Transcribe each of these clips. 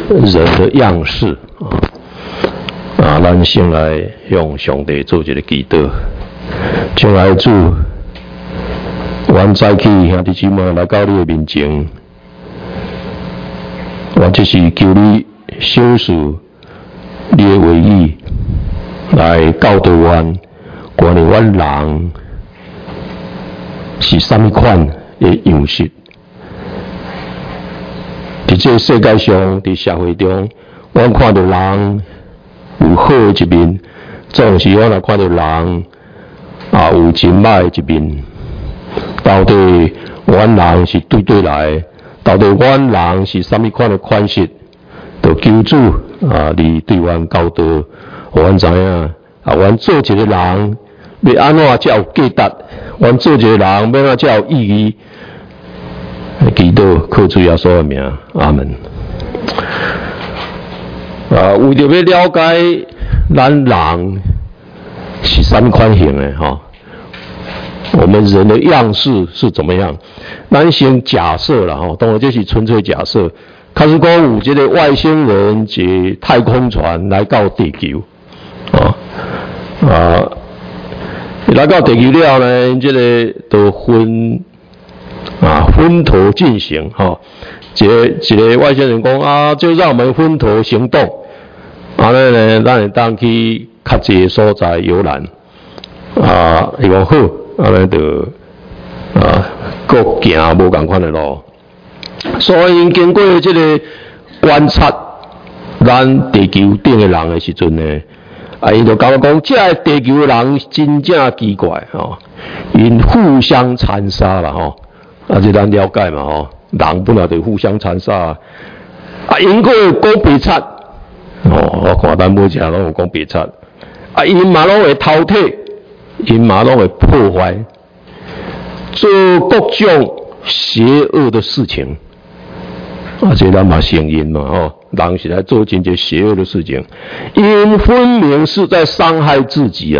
人的样式咱先来向上帝做一个祈祷，请来主，阮早起兄弟姊妹来到你的面前，我只是求你小事你的话语来教导阮，关于阮人是什么款的样式。在这个世界上，在社会中，阮看到人有好的一面，总是阮也看到人有真歹的一面。到底阮人是对来，到底阮人是什么款的款式，就求主你对阮教导，互阮知影阮做一个人要安怎才有价值，阮做一个人要安怎才有意义。祈祷靠主耶稣的名，阿门。为着要了解咱人是什么款型的我们人的样式是怎么样？咱先假设啦当然这是纯粹假设。假使讲有这个外星人坐太空船来到地球，来到地球了呢，这个都分头进行一个外星人讲就让我们分头行动，安尼呢，咱会当去较济个所在游览，伊讲好，安尼就各行无共款的路，所以经过这个观察，咱地球顶的人的时阵呢，伊就讲这地球的人真正奇怪因互相残杀啦这咱了解嘛人本来就互相残杀因个讲白贼我看咱每一项拢有讲白贼因嘛拢会饕餮，因嘛拢会破坏，做各种邪恶的事情这咱嘛承认嘛人是来做真正邪恶的事情，因分明是在伤害自己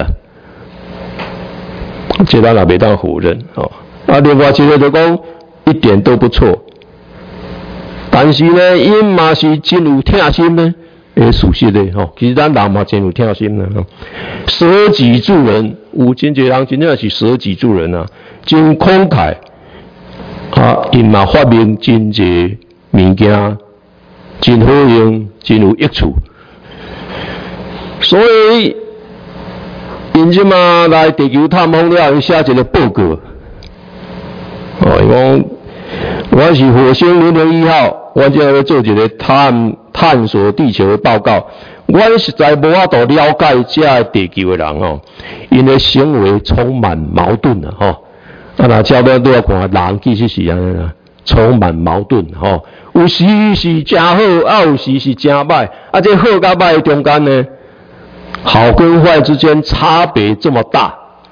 这咱也袂当否认另外一个就讲一点都不错，但是呢，因嘛是真有疼心呢事实的其实咱人嘛真有疼心呢舍己助人，有真侪人真正是舍己助人真慷慨因嘛发明真侪物件真好用，真有益处，所以因即嘛来地球探访了，伊写一个报告伊讲我是火星001号，我正要做一个探索地球的报告。我实在无法度了解这地球的人因的行为充满矛盾那照咱都要看人其实是安尼充满矛盾有时是真好，有时是真歹这好甲歹中间呢，好跟坏之间差别这么大。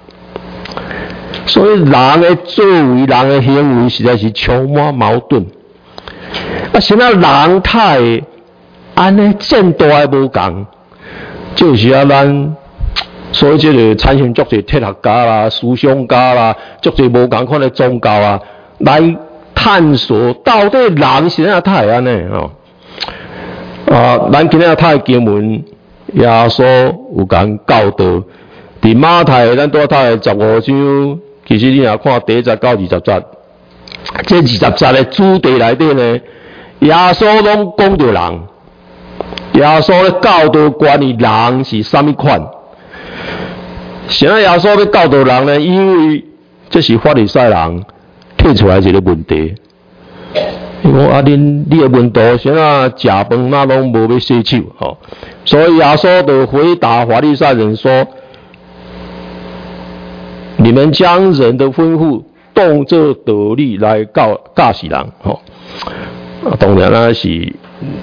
所以人的作为，人的行为实在是充满矛盾现在人态安尼渐大的无同，就是咱所以这个产生足侪哲学家啦、思想家啦，足侪无同款的宗教来探索到底人是怎态安尼咱今仔太经文耶稣有讲教导，伫马太咱拄读15章。其实你若看第1节到20节，这20节的主题内底呢，耶稣拢讲到人，耶稣咧教导关于人是什么款。现在耶稣要教导人呢，因为这是法利赛人提出来一个问题。伊讲你的问题，现在食饭哪拢无要洗手所以耶稣就回答法利赛人说。你们将人的吩咐当作道理来教死人当然是一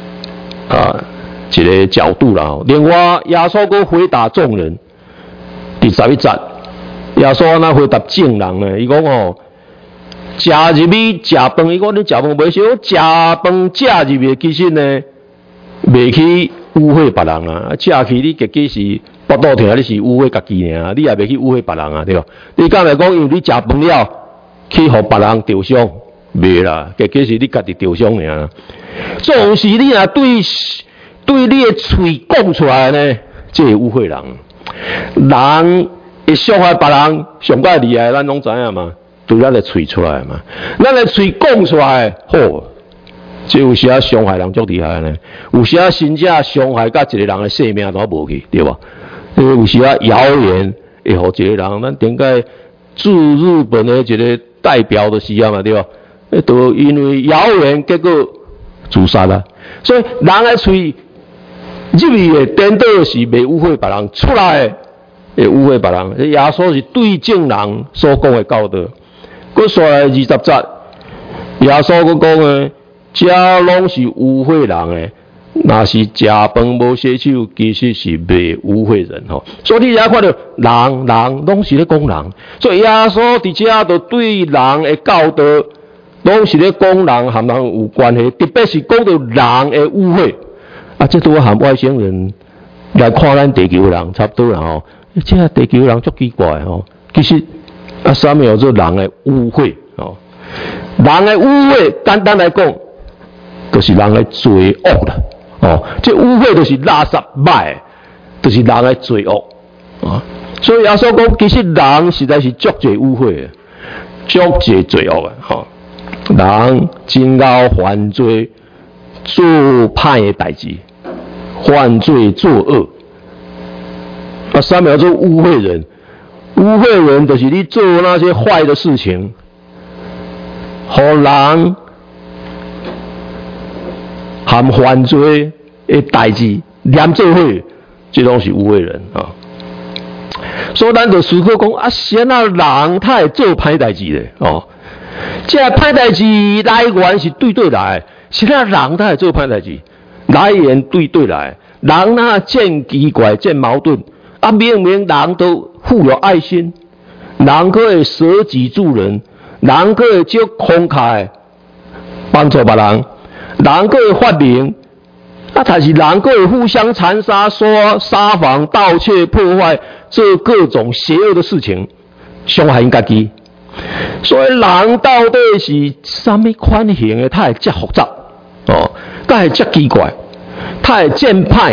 个角度啦另外耶稣还回答众人，第11节耶稣那回答众人呢，伊讲食入去食饭，伊讲你食饭袂少，食饭食入去其实呢袂去污秽别人食去你自己是腹肚疼，你是污秽家己尔，你也袂去污秽别人对吧？你刚才讲，因为你食饭了，去互别人受伤， 袂啦，其实你家己着伤尔。总是你若对你的嘴讲出来呢，这会污秽人。人会伤害别人，上界厉害，咱拢知影嘛，对咱的嘴出来嘛。咱的嘴讲出来，好，这有时啊伤害人足厉害呢。有时啊真正伤害到一个人的性命都无去，对吧？有时啊谣言会互一个人，咱点解驻日本的一个代表的是啊嘛，对吧？都因为谣言结果自杀啦。所以人的嘴入去的颠倒是袂污秽别人，出来的会污秽别人。耶稣是对正人所讲的教导。佮刷来20节，耶稣佮讲的，这拢是污秽人的。若是食饭无洗手，其实是袂污秽人吼。所以你也看到人拢是咧讲人，所以耶稣伫遮就对人的教导，拢是咧讲人和人有关系，特别是讲到人的污秽。啊，这都和外星人来看咱地球人差不多啦吼。这地球人足奇怪吼，其实啊，啥物叫做人的污秽吼？人的污秽，简单来讲，就是人的罪恶啦。哦，这污秽就是垃圾歹，就是人的罪恶啊。所以耶稣讲，其实人实在是足侪污秽的，足侪罪恶的吼。人真够犯罪，做歹的代志，犯罪作恶。啊，啥叫做污秽人？污秽人就是你做那些坏的事情，互人含犯罪的代志连做伙，这拢是污秽人啊。所以咱就思考讲，啊，谁啊人他会做歹代志咧？哦，这歹代志来源是对来，谁啊人他会做歹代志？来源对来，人那见奇怪、见矛盾。啊，明明人都富有爱心，人可以舍己助人，人可以足慷慨帮助别人，人可以发明，啊，但是人可以互相残杀、撒谎、盗窃、破坏，做各种邪恶的事情，伤害家己。所以人到底是什么款型的？他会这复杂哦，他会这奇怪，他会见派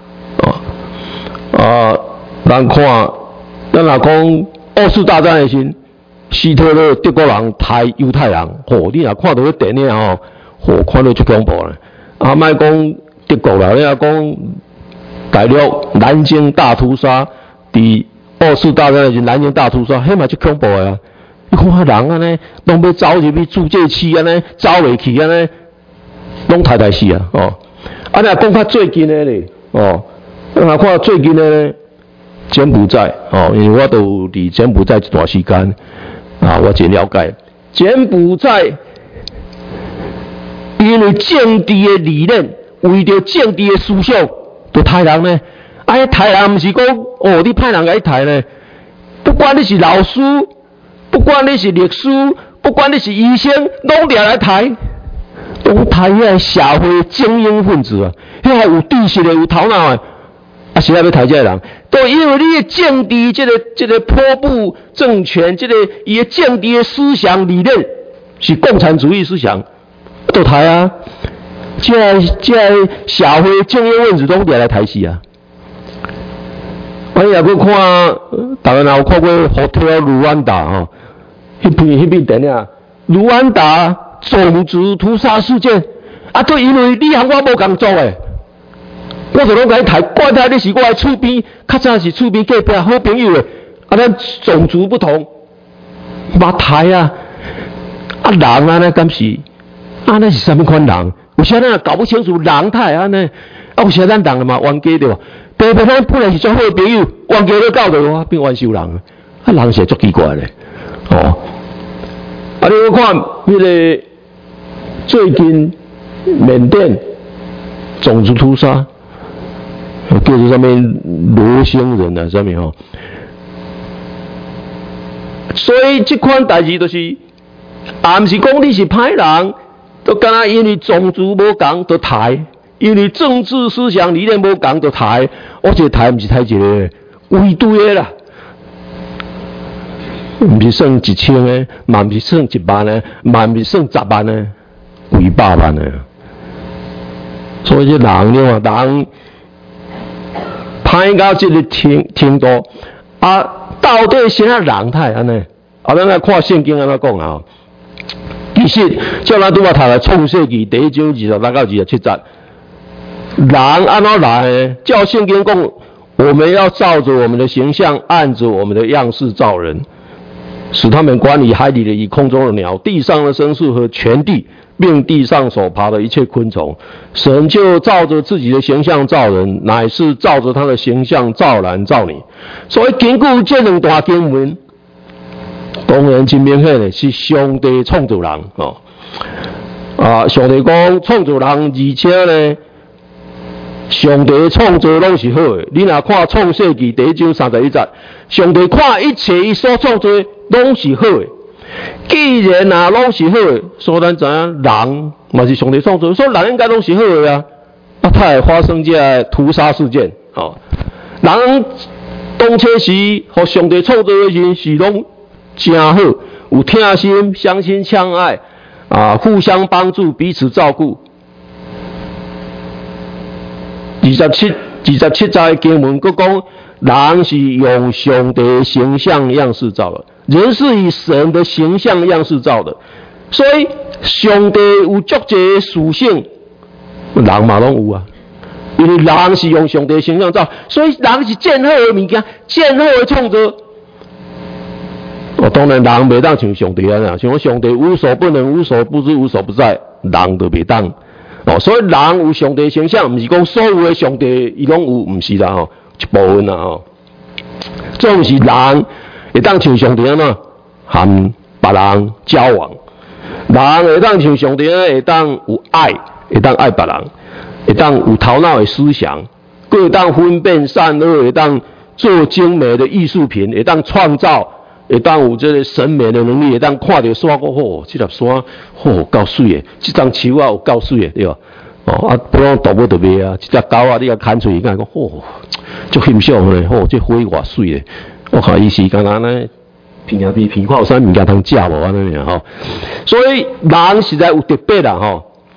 咱看，咱若讲二次大战的时，希特勒德国人杀犹太人，你若看到迄电影看到足恐怖咧。啊，莫讲德国啦，你若讲大陆南京大屠杀，伫二次大战的时南京大屠杀，迄嘛足恐怖的啊！你看人安尼，拢要走入去自治区安尼，走袂去安尼，拢太死啊！啊，你若讲较最近的咧，咱若看最近的咧。柬埔寨因为我都伫柬埔寨一段时间啊，我真了解柬埔寨，因为政治的理念，为着政治的思想，就杀人呢。啊，杀人毋是讲你派人来杀呢，不管你是老师，不管你是律师，不管你是医生，拢掠来杀，拢杀遐社会精英分子啊，遐有知识的、有头脑的。啊，是要杀这个人，都因为你的政治这个坡部政权，伊的政治的思想理念是共产主义思想，都杀啊！这社会精英分子拢掠来杀死啊！我也去看，大家有看过《Hotel Rwanda》迄片电影，卢安达种族屠杀事件，啊，都因为你和我无共做诶。我就拢甲你谈，怪他你是我的厝边，较早是厝边隔壁好朋友诶。啊，咱种族不同，嘛谈啊！啊，人安尼敢是？安尼是啥物款人？有时咱也搞不清楚人他会安尼。啊，有时咱人嘛冤家对吧？白白咱本来是做好朋友，冤家都搞到我变冤仇人。啊，人是足奇怪咧。啊，你看迄个最近缅甸种族屠杀。叫做什么罗星人啊，什么所以这款代志就是，也毋是讲你是歹人，都敢若因为种族无共就杀，因为政治思想理念无共就杀，这杀毋是杀一个围堆的啦。 唔是算1000个，嘛唔是算1万个，嘛唔是算10万个，几百万个。所以这人了嘛，人歹到这个程度啊，到底啥人态安尼？啊，咱来看圣经安怎讲啊？其实，照咱拄仔读的创世纪第1章26到27节，人安怎来的？照圣经讲，我们要照着我们的形象，按着我们的样式造人，使他们管理海里的鱼、空中的鸟、地上的牲畜和全地，并地上所爬的一切昆虫。神就照着自己的形象造人，乃是照着他的形象造男造女。所以根据这两大经文，当然真明显的是上帝创造人哦。上帝讲创造人，而且呢，上帝创造拢是好的。你若看创世纪第1章31节，上帝看一切伊所创造的拢是好的。既然拢是好的，所以咱知影人嘛是上帝创造，所以人应该拢是好的啊。它会发生这屠杀事件哦。人当初时和上帝创造的人是拢真好，有疼心、相亲相爱互相帮助、彼此照顾。27节的经文佫讲，人是用上帝的形象样式造的，人是以神的形象样式造的，所以上帝有足侪属性，人嘛拢有啊。因为人是用上帝的形象造，所以人是建好的物件，建好的创造。当然人袂当像上帝安样，像上帝无所不能、无所不知、无所不在，人就袂当。所以人有上帝的形象，不是讲所有的上帝伊拢有，不是啦一部分啦总是人会当像上帝安怎和别人交往，人会当像上帝会当有爱，会当爱别人，会当有头脑的思想，佫会当分辨善恶，会当做精美的艺术品，会当创造。会当有这个审美的能力，会当看到山讲这粒山够水的，这张树有够水的，对吧？不然动物就袂啊，这只狗你甲砍出去，讲足欣赏的，这花偌水的，我看伊是刚刚呢，鼻看有啥物件通食无安尼尔所以人实在有特别啦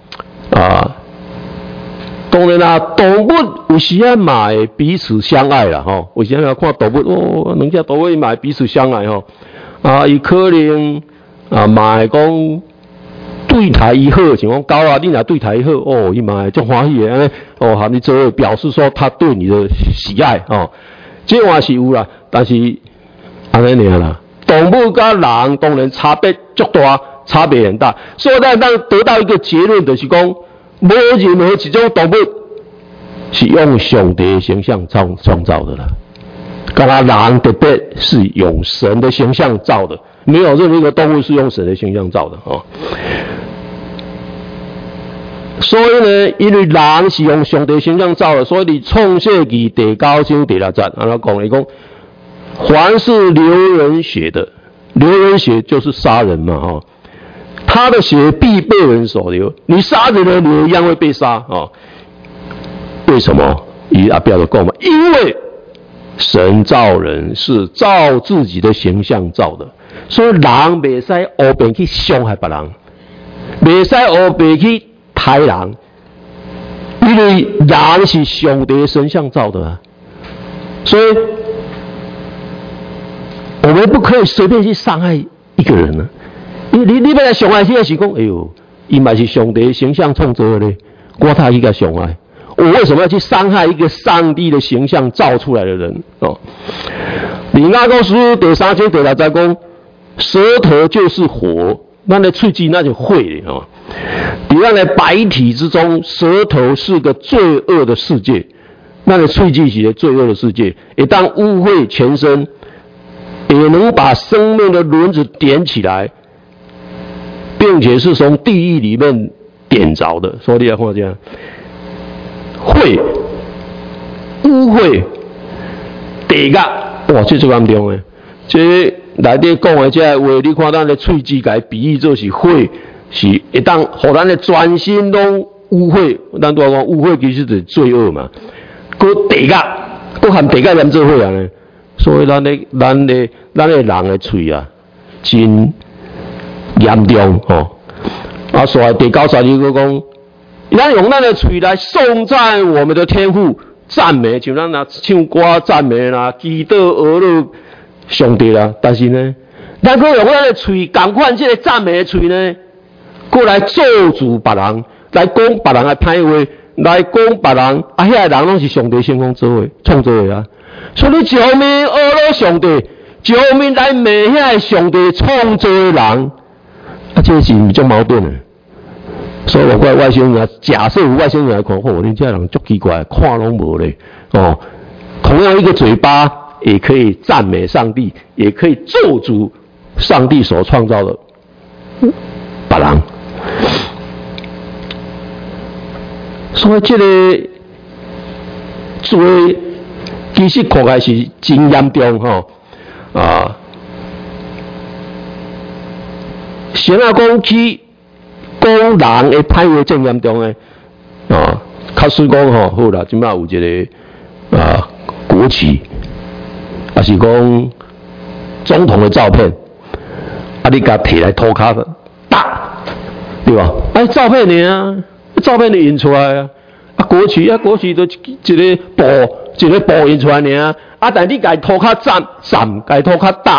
当然啦，动物有时啊嘛会彼此相爱啦有时啊看动物两只动物嘛会彼此相爱伊可能嘛会讲对待伊好，像讲狗你若对待伊好伊嘛会足欢喜的安尼和你做伙表示说他对你的喜爱这话是有啦，但是安尼尔啦，动物甲人当然差别足大，差别很大，所以咱得到一个结论，就是讲。没任何一种动物是用上帝的形象创造的啦，刚才人特别是用神的形象造的，没有任何一个动物是用神的形象造的所以呢，因为人是用上帝的形象造的，所以你创世纪第9章第6节，安怎讲？伊讲，凡是流人血的，流人血就是杀人嘛他的血必被人所流，你杀人的你一样会被杀为什么？以阿标的讲嘛，因为神造人是照自己的形象造的，所以人袂使胡变去伤害别人，袂使胡变去害人，因为人是上帝的形象造的所以我们不可以随便去伤害一个人呢。你要来伤害他是讲，哎呦，伊嘛是上帝的形象创造的咧，我他去甲伤害，我为什么要去伤害一个上帝的形象造出来的人以雅各书第3章第6节讲，舌头就是火，咱的喙齿那就火了在咱的白体之中，舌头是个罪恶的世界，咱的喙齿是个罪恶的世界，会当污秽全身，也能把生命的轮子点起来。并且是从地狱里面点着的，所以你要看这样，秽、污秽、地狱，这最严重的。这内底讲的这话，你看咱的喙齿，甲比喻做是火，是会当互咱的全身拢污秽。咱都讲污秽其实就是罪恶嘛，佮地狱，佮含地狱连做伙呢。所以咱的人的喙真严重吼。啊，所以第92节佢讲，咱用咱的嘴来颂赞我们的天父，赞美，像咱若唱歌赞美啦，祈祷俄勒上帝啦。但是呢，咱佫用咱的嘴，共款这个赞美的嘴呢，佫来咒诅别人，来讲别人的歹话，来讲别人，遐个人拢是上帝先锋做的，创造的啊。所以你一方面俄勒上帝，一方面来骂遐个上帝创造的人，啊，这是唔足矛盾的。所以我怪外星人，假设有外星人来看，恁这人足奇怪，看拢无咧。哦，同样一个嘴巴，也可以赞美上帝，也可以咒诅上帝所创造的别人。所以这个罪其实看起来是真严重吼。啊，神啊讲起。讲人的歹话真严重诶，啊，假使讲吼，好啦，即摆有一个国旗，还是讲总统的照片，啊，你甲摕来涂骹打，对吧？照片呢，照片你印出来啊，国旗就一个布印出来呢，啊，但你甲涂骹斩，甲涂骹打，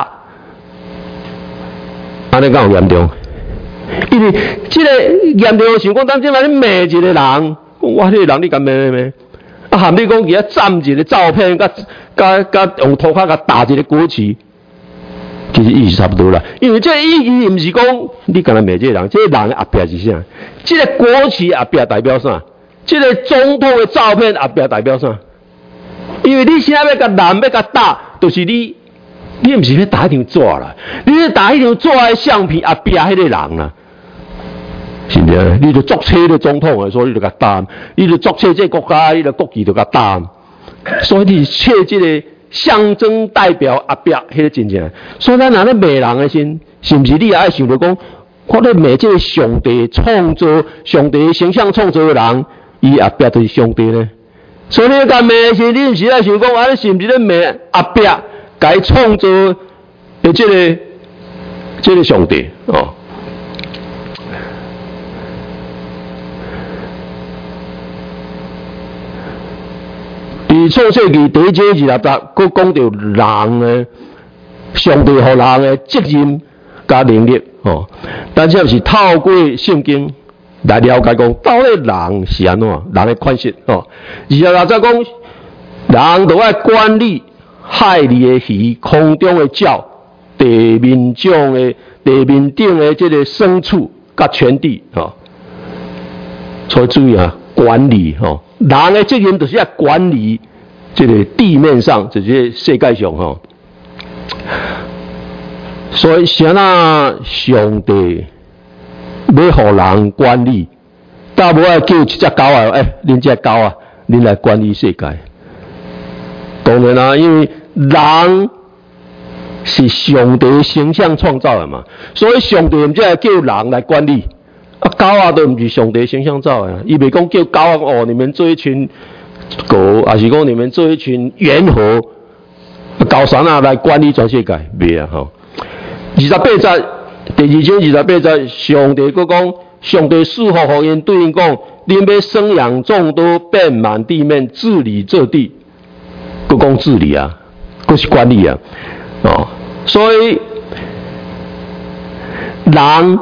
安尼敢有严重？因为这个严重的想讲，当今仔你骂一个人，讲哇，这个人你敢骂？啊，含你讲其他占一个照片，甲用涂骹甲打一个国旗，其实意思差不多啦。因为这个意义唔是讲你敢来骂这个人，这个人的后壁是啥？这个国旗后壁代表啥？这个总统的照片后壁代表啥？因为你现在要甲人要甲打，就是你唔是要打一张纸啦，你要打一张纸的相片后壁迄个人啦。是不是？你就作车的总统，所以你就甲打；你就作车这国家，你的国旗就甲打。所以你切这个象征代表后壁，迄个真正。所以咱若咧骂人的心，是不是你也爱想着讲，我咧骂这个上帝创造、上帝形象创造的人，伊后壁就是上帝呢？所以你甲骂的时，你唔是爱想讲，啊，你是不是咧骂后壁该创造的这个上帝哦？创世纪第一章20节，佫讲到人呢，上帝予人的责任加能力哦。但是是透过圣经来了解讲，到底人是安怎，人的款式哦。20节再讲，人都爱管理海里的鱼、空中的鸟、地面顶的这个牲畜甲全地哦。所以注意啊，管理哦，人的责任就是要管理。这个地面上，就是世界上吼，所以谁那上帝要互人管理，但无爱叫一只狗啊，恁只狗啊，恁来管理世界。当然啦，因为人是上帝形象创造的嘛，所以上帝唔只叫人来管理，啊狗啊都唔是上帝形象造的，伊袂讲叫狗啊哦，你们做一群。狗，还是讲你们做一群猿猴、高山啊来管理全世界，袂啊吼。28节第2章28节，上帝佫讲，上帝赐福予因，对因讲，恁要生养众多，遍满地面，治理这地。佫讲治理啊，佫是管理啊，哦，所以人。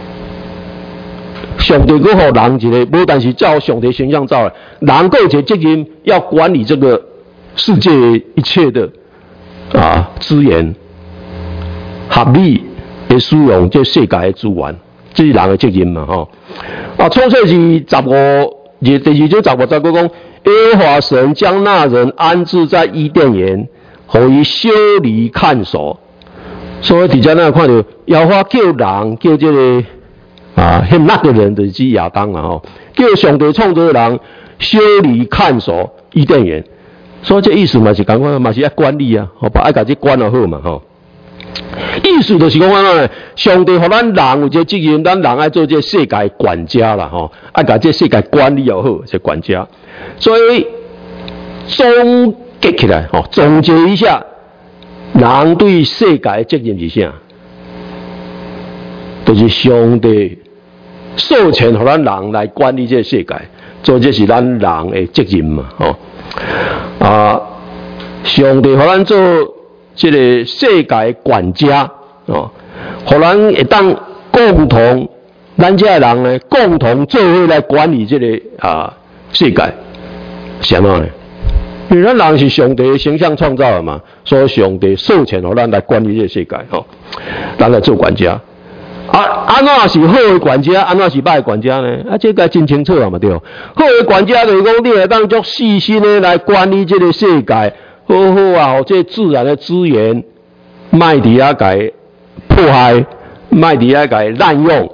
上帝佫互人一个，无但是照上帝形象造的，人佫有一个责任要管理这个世界一切的资源，合理的使用这世界的资源，这是人的责任嘛吼。创世纪第2章15节佫讲，耶和华神将那人安置在伊甸园，予伊修理看守。所以伫遮咱看到耶和华叫人叫这个。很那个人就是亚当啊吼，叫上帝创造的人修理看守伊甸园，所以这意思嘛是讲话嘛是要管理啊，好把爱家己管好嘛吼。意思就是讲呢，上帝互咱人有这责任，咱人爱做这世界管家啦吼，爱把这世界管理又好，是管家。所以总结起来吼，总结一下，人对世界的责任是啥？ 就是上帝授权予咱人来管理这个世界，做这是咱人的责任嘛，上帝予咱做这个世界管家，予咱会当共同，咱这个人呢，共同做伙来管理这个世界，是安怎呢？因为咱人是上帝的形象创造的嘛，所以上帝授权予咱来管理这个世界，咱来做管家。安怎是好的管家，安怎是歹的管家呢？这个真清楚了嘛，对。好的管家就是讲，你会当足细心的来管理这个世界，好好这自然的资源，莫伫遐甲破坏，莫伫遐甲滥用，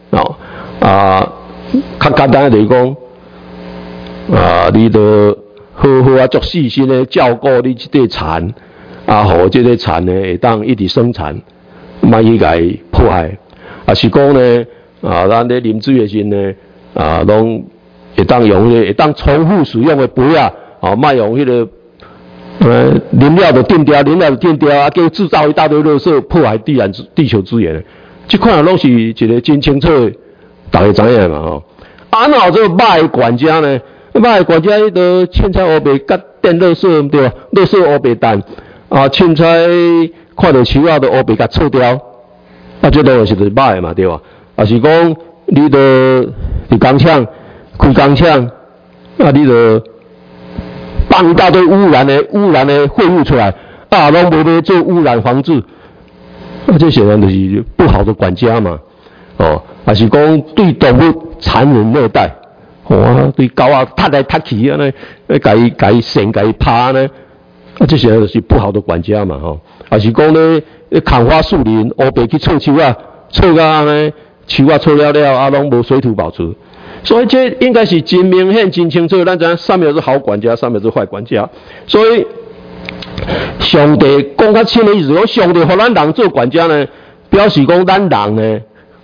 较简单就是讲，你都好好足细心的照顾你这个田，互这个田呢会当一直生产，莫去甲破坏。是讲呢，咱咧啉水的时呢，拢会当用会当重复使用的杯莫用迄个饮料就定掉，叫制造一大堆垃圾，破坏地球资源。这款拢是一个真清楚的，大家知影嘛安怎做歹的管家呢？歹的管家迄个凊彩乌白甲垫垃圾对吧？垃圾乌白蛋凊彩看到树都乌白甲错掉。这当然是就是歹的嘛，对吧？是讲你著伫工厂开工厂，你著放一大堆污染的废物出来，拢无要做污染防治，这显然就是不好的管家嘛，是讲对动物残忍虐待，对狗踢来踢去安尼，甲伊扇甲伊拍呢，这显然就是不好的管家嘛，是讲咧。砍花树林，乌白去错树错到安尼，树错了，拢无水土保持，所以这应该是真明显、真清楚。咱知影上面是好管家，上面是坏管家。所以上帝讲较深的意思，讲上帝予咱人做管家呢，表示讲咱人呢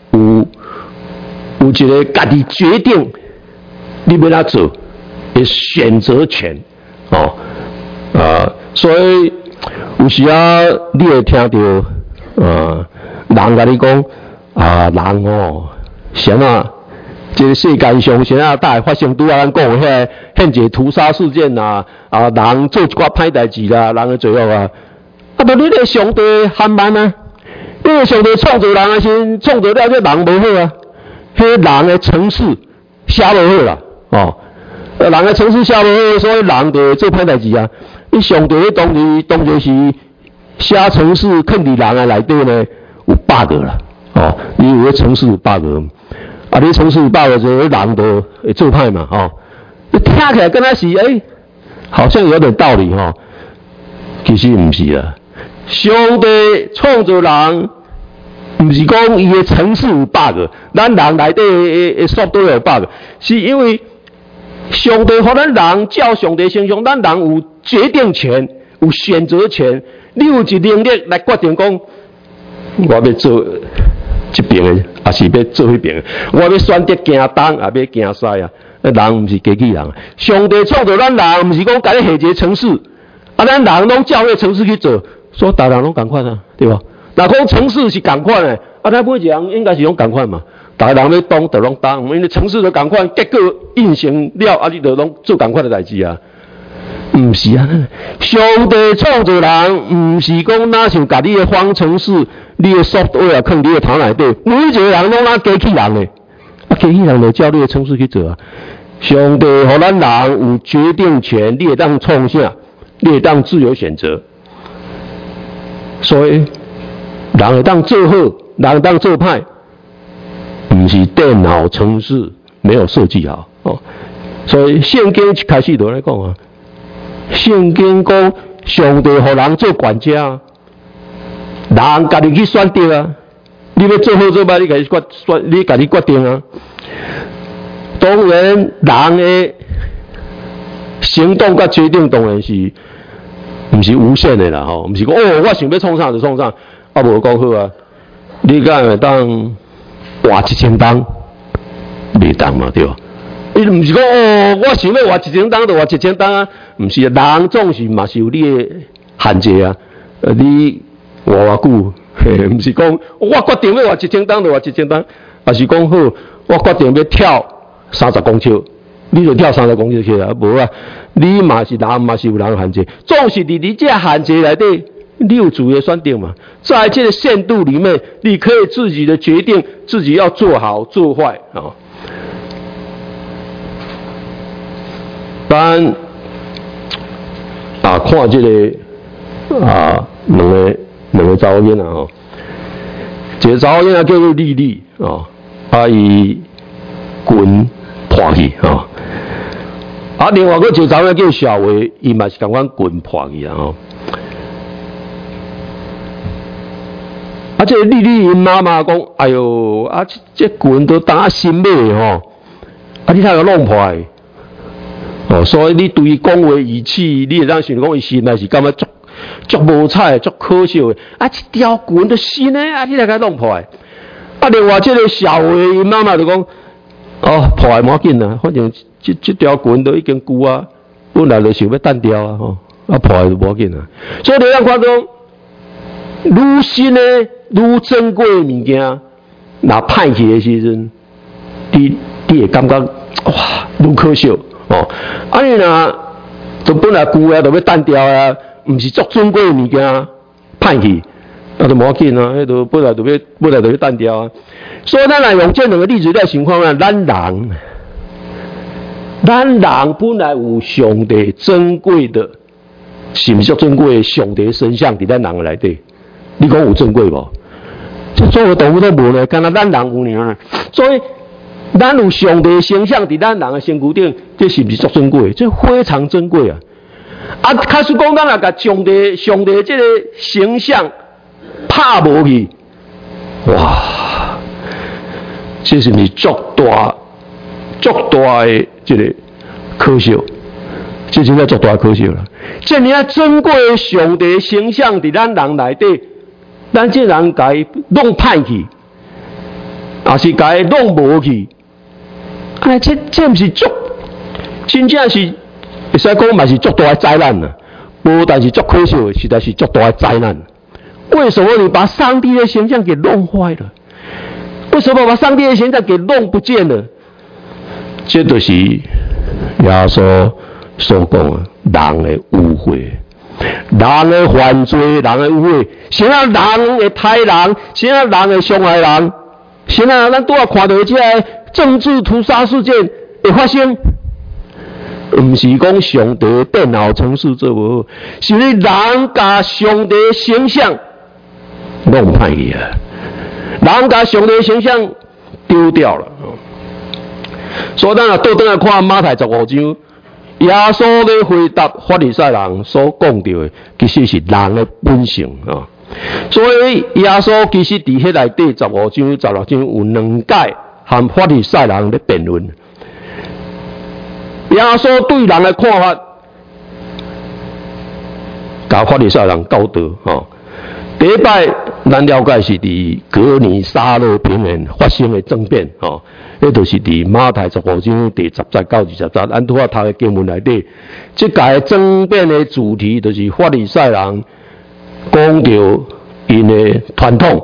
有一个家己决定你要哪做的选择权，所以。有时你会听到人甲你讲人啥这个世界上啥大会发生拄咱讲的迄个屠杀事件人做一寡歹代志啦，人的罪恶就你个上帝含慢因为上帝创造人的时，创造了这人无好迄人的程式写无好啦，人的程式写无好，所以人就做歹代志你上帝咧当作是写程式囥伫人的内底呢，有 bug 啦，你有个程式有 bug，你程式有 bug 就人就会做歹嘛，你听起来跟他是好像有点道理其实唔是啦，上帝创造人，唔是讲伊的程式有 bug， 咱人内底的速度有 bug， 是因为上帝予咱人照上帝形象，咱人有决定权，有选择权，你有一能力来决定讲，我要做这边的，还是要做迄边的，我要选择行东，也要行西人不是机器人，上帝创造咱人，不是讲甲你下一个程式，咱人拢照迄个程式去做，所以大人拢同款对吧？若讲程式是同款的，咱每一个人应该是拢同款嘛。大家人要当就拢当，因为程式都同款，结果运行了，你就拢做同款的代志唔是上帝创造人，唔是讲哪像甲你的方程式、你的 software 囥你的头内底，每一个人拢机器人的，机器人就照你的程式去做上帝予咱人有决定权，你会当创啥，你会当自由选择，所以人会当做好，人会当做歹。不是电脑程式没有设计好所以圣经一开始就来讲圣经讲上帝予人做管家人家己去选择你要做好做歹，你家己决定当然人的行动甲决定当然是不是无限的啦不是讲我想要创啥就创啥无讲好你敢会当活1000担，袂当嘛对吧？伊唔是讲我想要活1000担就活1000担唔是人总是嘛是有你的限制你活久毋是讲我决定要活1000档就活1000档，也是讲好，我决定要跳30公尺，你就跳30公尺去啊，无啊，你嘛是人，嘛是有人限制，总是伫你这限制内底，你有自己的选择嘛，在这个限度里面，你可以自己的决定，自己要做好做坏啊。当然啊，看这个啊，两个查某囡仔吼，一个查某囡仔叫做丽丽哦，伊拳破去吼，另外个一个查某叫小维，伊嘛是共款拳破去啦吼。这个丽丽因妈妈讲，哎哟，这拳都打心买吼，你睇个弄破的。所以你对伊讲话语气，你会当想讲伊心内是感觉足无彩、足可笑的。一条拳都新的，你来甲弄破的。另外这个小维因妈妈就讲，破的无要紧啊，反正这条拳都已经旧啊，本来就想要单掉啊，破的就无要紧啊。所以你咱看到，愈新的、愈珍贵的物件，若歹去的时阵，你会感觉哇，愈可笑。你若都本来旧啊，都要单掉啊，毋是足珍贵的物件，歹去，就无要紧啊，迄都本来就要单掉啊。所以咱来用这两个例子来想看啊，咱人本来有上帝珍贵的，是毋是足珍贵的上帝的身相伫咱人内底？你讲有珍贵无？这所有动物都无咧，干那咱人有尔。所以咱有上帝的形象伫咱人的身躯顶，这是毋是足珍贵？这非常珍贵啊！假使讲咱若甲上帝这个形象拍无去，哇！这是毋是足大的这个可笑？这真正足大可笑啦！这么珍贵的上帝的形象伫咱人内底，咱这人甲伊弄歹去，也是甲伊弄无去。这毋是足，真正是会使讲嘛是足大的灾难啊！无，但是足可笑的，实在是足大的灾难。为什么你把上帝的形象给弄坏了？为什么把上帝的形象给弄不见了？这就是耶稣所讲的人的污秽，人的犯罪，人的污秽，谁啊人会杀人，谁啊人会伤害人，谁啊咱拄仔看到这个政治屠杀事件会发生，毋是讲上帝电脑程式做无好，是你人甲上帝的形象弄歹去啊，人甲上帝的形象丢掉了。所以咱倒转来看马太15章，耶稣咧回答法利赛人所讲到的，其实是人的本性啊。所以耶稣其实伫迄内底15章、16章有2届和法利赛人咧辩论。耶稣对人的看法，甲法利赛人斗倒吼。第一摆，咱了解是伫格尼沙勒平原发生的争辩吼，迄就是伫马太15章第10节到20节，咱拄仔读的经文内底，即个争辩的主题就是法利赛人讲到因的传统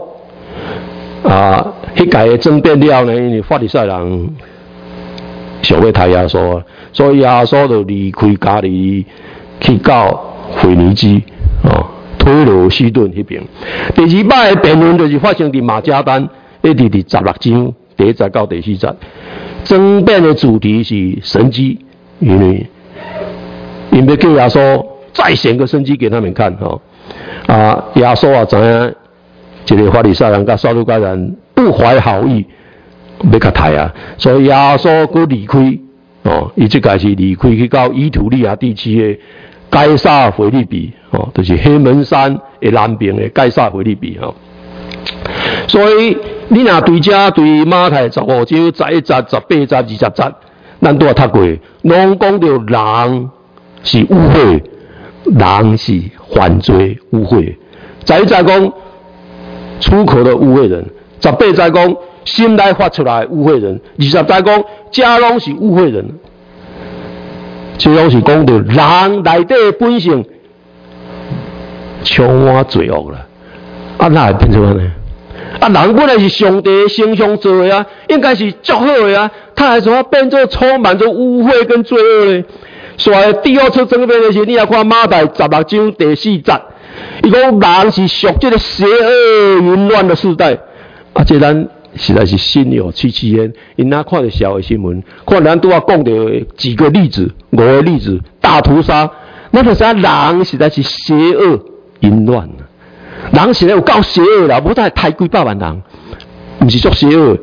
迄个争辩了呢，因为法利赛人想要杀耶稣，所以耶稣就离开家里去到腓尼基推罗西顿迄边。第二摆的辩论就是发生伫马加丹，一直伫16章第1节到第4节。争辩的主题是神迹，因为要叫耶稣再显个神迹给他们看耶稣也知影，这个法利赛人甲撒都该人不怀好意，要甲杀啊，所以耶稣佫离开伊即个是离开去到以土利亚地区的该撒腓立比就是黑门山的南边的该撒腓立比所以你若对遮对马太15章11节、18节、20节，咱都有读过，拢讲到人是污秽，人是犯罪污秽。11节讲出口的污秽人，18节讲心内发出来污秽人，20节讲家拢是污秽人。这拢是讲到人内底的本性充满罪恶啦， 哪会变做安尼？人本来是上帝的形象做的啊，应该是足好的啊，他还怎么变做充满着污秽跟罪恶呢？所以第二次争辩的时候，你来看马太16章第4节，伊讲人是属这个邪恶淫乱的时代。这咱实在是心有戚戚焉。因哪看到社会新闻，看咱拄仔讲到几个例子，5个例子，大屠杀，那就知影人实在是邪恶淫乱。人实在有够邪恶啦，无才杀几百万人，毋是足邪恶。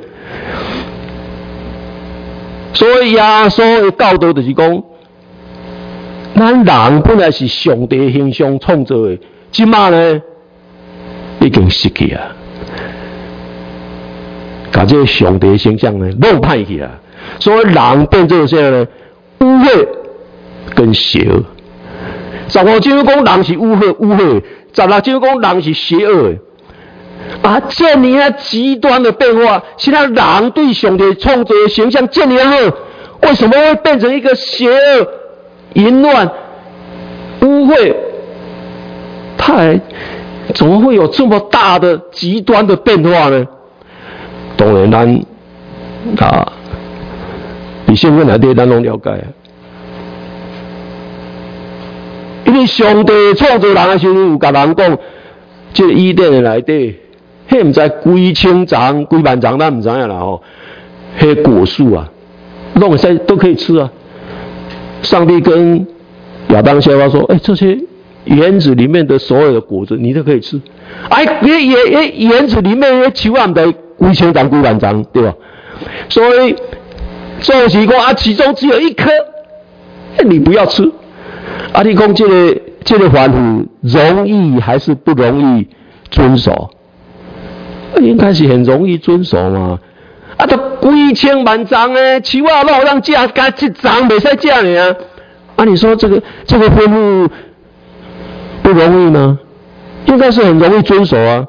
所以耶稣的教导就是讲，咱人本来是上帝的形象创造的，即马呢已经失去啊，把这个上帝的形象呢弄歹去啊。所以人变做啥呢？污秽跟邪恶。15章讲人是污秽，16章讲人是邪恶的。这样极端的变化，现在人对上帝创造的形象这样好，为什么会变成一个邪恶、淫乱、污秽？怎么会有这么大的极端的变化呢？当然咱比圣经内底咱拢了解啊。因为上帝创造人的时候，有甲人讲，这个伊甸的内底，迄毋知几千丛、几万丛，咱毋知影啦吼。迄果树啊，弄会使都可以吃啊。上帝跟亚当夏娃说：“这些园子里面的所有的果子，你都可以吃。园子里面的树啊，毋知几千丛、几万丛，对吧？所以，总是讲其中只有一颗，你不要吃。”你讲这个吩咐容易还是不容易遵守？应该是很容易遵守嘛。都几千万丛的树啊，哪有人吃？加一丛袂使吃尔。你说这个吩咐不容易吗？应该是很容易遵守啊。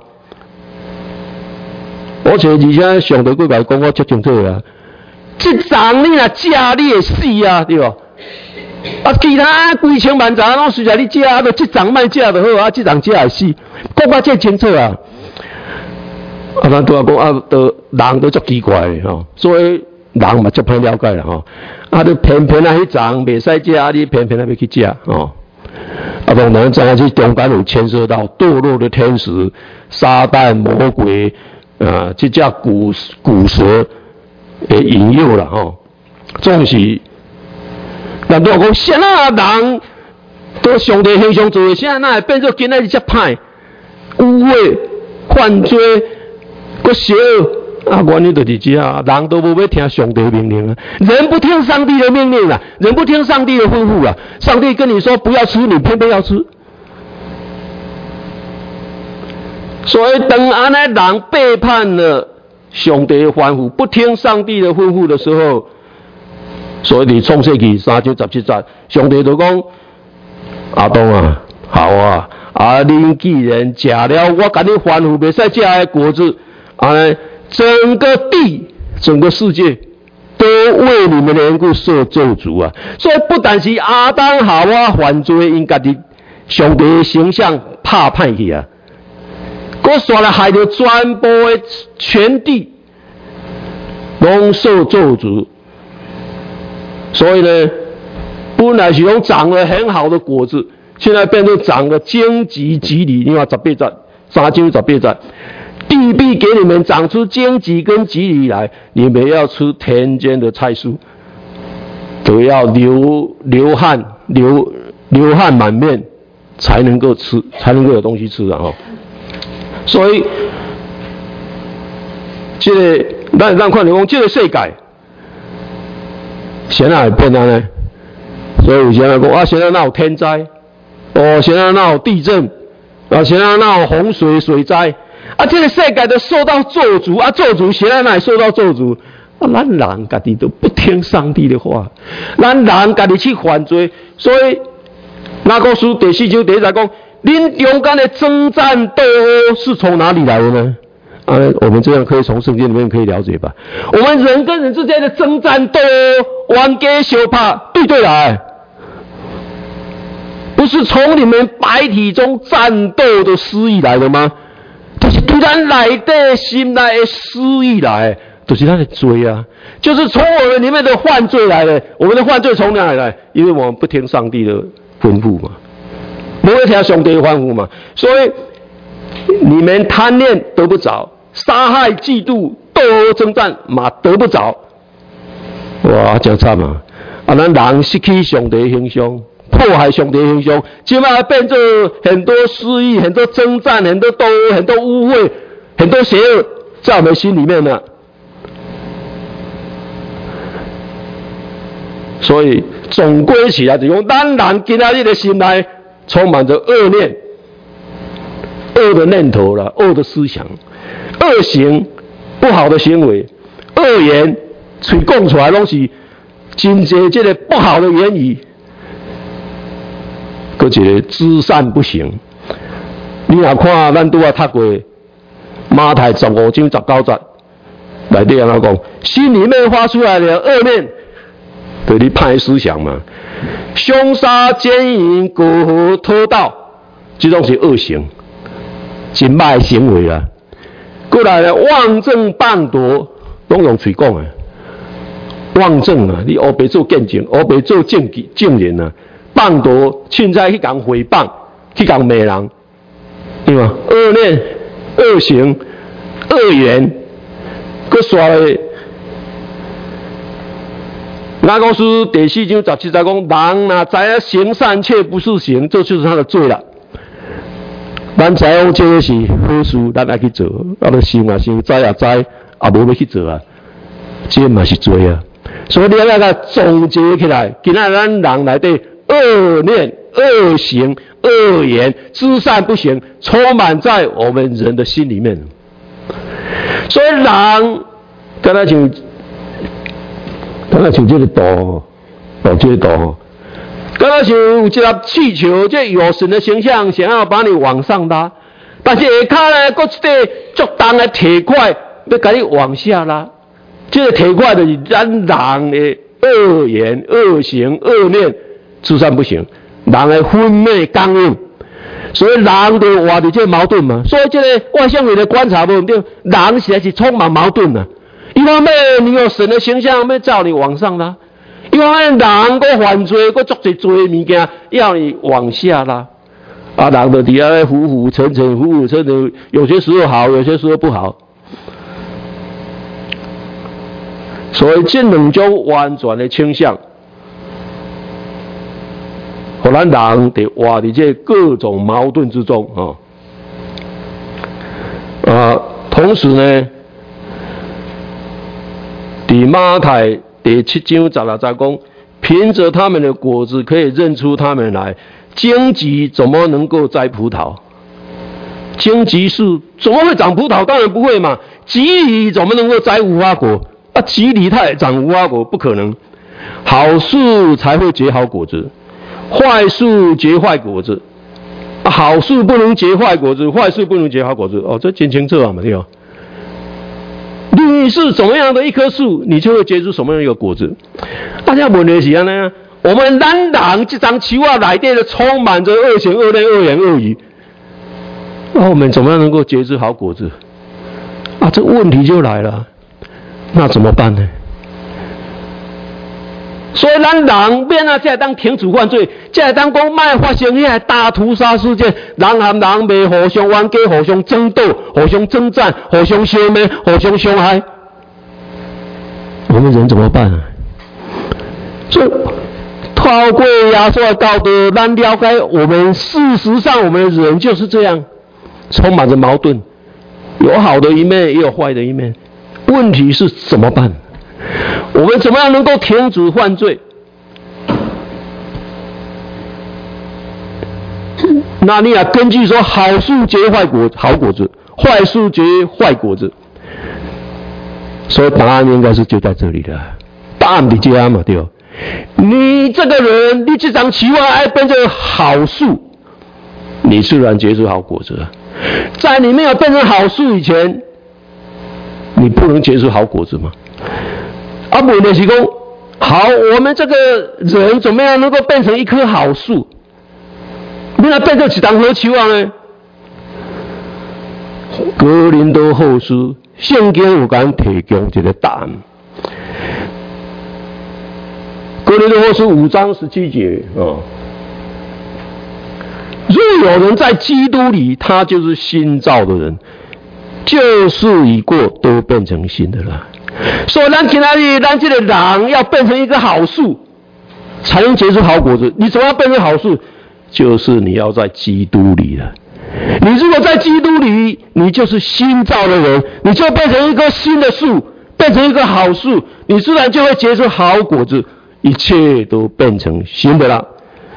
而且上帝几摆讲我足清楚啊，这丛你若吃你会死啊，对吧？其他几千万丛拢随着你食，就这丛卖食就好，这丛食会死，讲到这清楚啊。咱拄仔讲人都足奇怪的吼，所以人嘛足歹了解啦吼。你偏偏迄丛袂使食，你偏偏要去食吼。当然知影这中间有牵涉到堕落的天使、撒旦、魔鬼这只古蛇的引诱啦吼，总是。难道讲现在人都上帝形象做的，现在哪会变做今仔日这歹、污秽、犯罪、搁邪恶？原因就是这啊，人都无要听上帝的命令啊，人不听上帝的命令啊，人不听上帝的吩咐啊，上帝跟你说不要吃，你偏偏要吃。所以当安尼人背叛了上帝的吩咐，不听上帝的吩咐的时候。所以，创世纪3章17节，上帝就讲：阿当啊，好啊，恁既然食了我甲你吩咐袂使食的果子，整个地、整个世界都为你们的缘故受咒诅啊！所以，不但是阿当夏娃犯罪，因家己上帝的形象拍歹去啊，佫煞来害到全部的全地拢受咒诅。所以呢，本来是长了很好的果子，现在变成长了荆棘蒺藜。你看18节，3章18节，地必给你们长出荆棘跟蒺藜来，你们要吃田间的菜蔬，都要流汗满面，才能够吃，才能够有东西吃啊！所以，咱看你讲这个世界。现在会变啊呢，所以有些人讲现在哪有天灾？现在哪有地震？现在哪有洪水、水灾？这个世界都受到咒诅咒诅现在哪会受到咒诅？咱人家己都不听上帝的话，咱人家己去犯罪，所以雅各书第4章第1节讲：恁中间的征战斗殴是从哪里来的呢？我们这样可以从圣经里面可以了解吧。我们人跟人之间的征战斗殴、冤家相拍，对来，不是从你们白体中战斗的失意来的吗？ 对咱内底心内的私意来，就是咱的罪啊，就是从我们里面的犯罪来的。我们的犯罪从哪里来？因为我们不听上帝的吩咐嘛，不会听上帝的吩咐嘛，所以你们贪恋得不着，杀害、嫉妒、斗殴、征战嘛得不着。哇，真惨啊！啊，咱人失去上帝的形象，破坏上帝的形象，现在变成很多私意、很多征战、很多斗殴、很多污秽、很多邪恶，在我们心里面呢。所以总归起来，就讲咱人今仔日的心内充满着恶念、恶的念头啦、恶的思想、恶行、不好的行为、恶言，嘴讲出来拢是真侪这个不好的言语。搁一个知善不行，你若看咱拄啊读过马太15章19节，内底安怎讲？心里面发出来的恶念，对你歹思想嘛，凶杀、奸淫、苟合、偷盗，这种是恶行，真歹行为啦。过来呢，妄证谤夺，拢用嘴讲的。妄证啊，你黑白做见证，黑白做证人啊。谤夺，凊彩去讲诽谤，去讲骂人，对吗？恶念、恶行、恶言，佮刷咧。雅各书第4章17节讲，人若知影行善却不是行，这就是他的罪了。咱知影这个是好事，咱爱去做，啊，就想啊想，知也知，也无要去做啊，这嘛是罪啊。所以你要甲总结起来，今仔咱人内底恶念、恶行、恶言、知善不行，充满在我们人的心里面。所以人，敢若像这个道，这个道，敢若像有一粒气球，这有神的形象想要把你往上拉，但是下骹呢，搁一块足重的铁块要把你往下拉。这个铁块就是咱人的恶言、恶行、恶念。知善不行，人的昏昧刚硬，所以人就活伫这矛盾嘛。所以这个外向人的观察无对，人实在是充满矛盾的。一方面你有神的形象要照你往上拉，一方面人搁犯罪，搁做一罪物件要你往下拉。啊，人就底下浮浮沉沉，浮浮沉沉，有些时候好，有些时候不好。所以这两种完全的倾向。互咱人得活伫这各种矛盾之中同时呢，伫马太第7章16节讲，凭着他们的果子可以认出他们来。荆棘怎么能够摘葡萄？荆棘树怎么会长葡萄？当然不会嘛。棘藜怎么能够摘无花果？啊，棘藜它也长无花果，不可能。好树才会结好果子。坏树结坏果子，好树不能结坏果子，坏树不能结好果子。这真清楚啊，嘛对哦。你是怎么样的一棵树，你就会结出什么样一个果子。大家问题是安尼，我们咱人这张树啊内底的充满着恶行、恶念、恶言、恶语，那我们怎么样能够结出好果子？这问题就来了，那怎么办呢？所以咱人免才会当停止犯罪，才会当讲莫发生遐大屠杀事件，人和人袂互相冤家、互相争斗、互相征战、互相消灭、互相伤害。我们人怎么办啊？所以透过耶稣的道德，咱了解我们事实上我们的人就是这样，充满着矛盾，有好的一面，也有坏的一面。问题是怎么办？我们怎么样能够停止犯罪？那你要根据说，好树结好果子，坏树结坏果子。所以答案应该是就在这里了，答案比这样嘛，对吧？你这个人，你这张期望爱变成好树，你自然结出好果子了。在你没有变成好树以前，你不能结出好果子吗？问题是说，好，我们这个人怎么样能够变成一棵好树？你要变成一张好树啊呢？ 哥林多后书圣经有甲提供一个答案。哥林多后书5章17节若有人在基督里，他就是新造的人，旧事已过，都变成新的了。所以咱今天咱这个人要变成一个好树，才能结出好果子。你怎么样变成好树？就是你要在基督里了。你如果在基督里，你就是新造的人，你就变成一棵新的树，变成一个好树，你自然就会结出好果子，一切都变成新的了。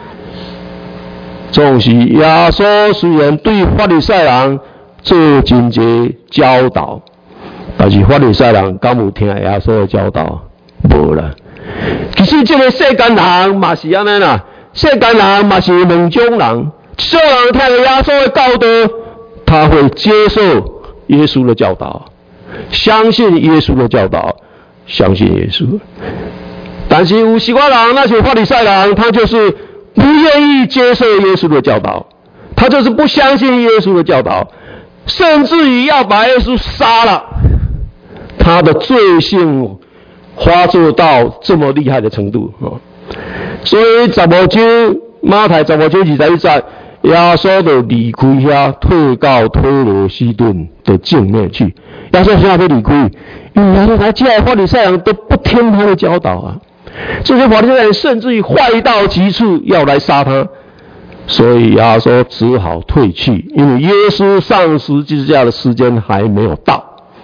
总是耶稣虽然对法利赛人做真侪教导，但是法利赛人敢有听耶稣的教导？无啦。其实这个世间人嘛是安尼啦，世间人嘛是两种人，一种人听了耶稣的教导，他会接受耶稣的教导，相信耶稣的教导，相信耶稣。但是有些人，那些法利赛人，他就是不愿意接受耶稣的教导，他就是不相信耶稣的教导，甚至于要把耶稣杀了。他的罪性发作到这么厉害的程度所以15章马太15章21节，耶稣就离开遐，退到托罗西顿的境内去。耶稣现在要离开，因为耶稣来这法利赛人都不听他的教导啊。这些法利赛人甚至于坏到极处，要来杀他，所以耶稣只好退去，因为耶稣上十字架的时间还没有到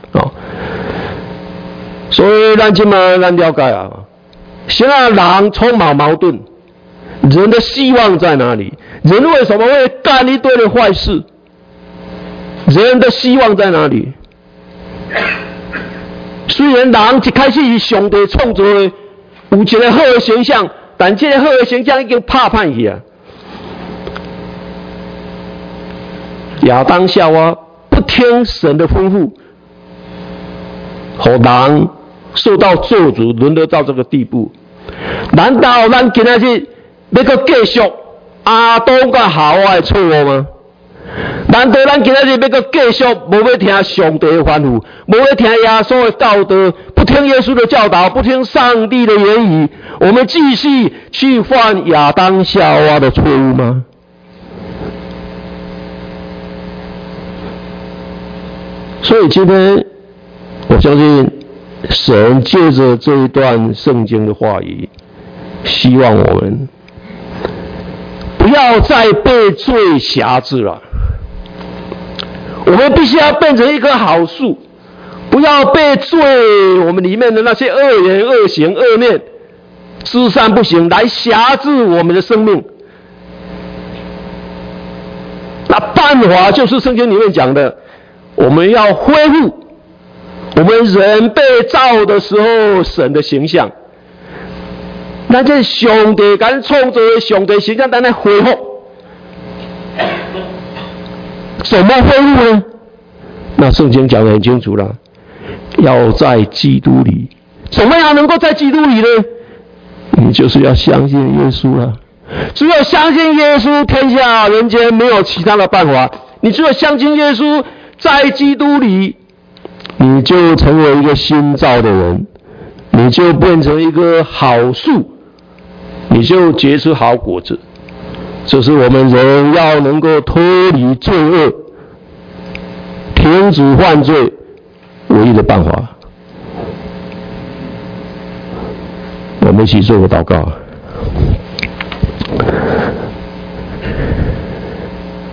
所以咱今嘛咱了解啊，现在人充满矛盾，人的希望在哪里？人为什么会干一堆的坏事？人的希望在哪里？虽然人一开始是上帝创造的，有一个好的形象，但这个好的形象已经拍歹去啊。亚当夏娃不听神的吩咐，让人受到咒诅，沦落到这个地步。难道咱今仔日要搁继续亚当甲夏娃的错误吗？难道咱今仔日要搁继续无要听上帝的吩咐，无要听耶稣的教导，不听耶稣的教导，不听上帝的言语，我们继续去犯亚当夏娃的错误吗？所以今天我相信神借着这一段圣经的话语，希望我们不要再被罪辖制了。我们必须要变成一棵好树，不要被罪我们里面的那些恶言、恶行、恶念、知善不行来辖制我们的生命。那办法就是圣经里面讲的，我们要恢复我们人被造的时候神的形象。那这上帝敢创造的上帝形象，咱来恢复。怎么恢复呢？那圣经讲得很清楚了，要在基督里。怎么样能够在基督里呢？你就是要相信耶稣了。只有相信耶稣，天下人间没有其他的办法。你只有相信耶稣，在基督里，你就成为一个新造的人，你就变成一个好树，你就结出好果子。这是我们人要能够脱离罪恶、停止犯罪唯一的办法。我们一起做个祷告。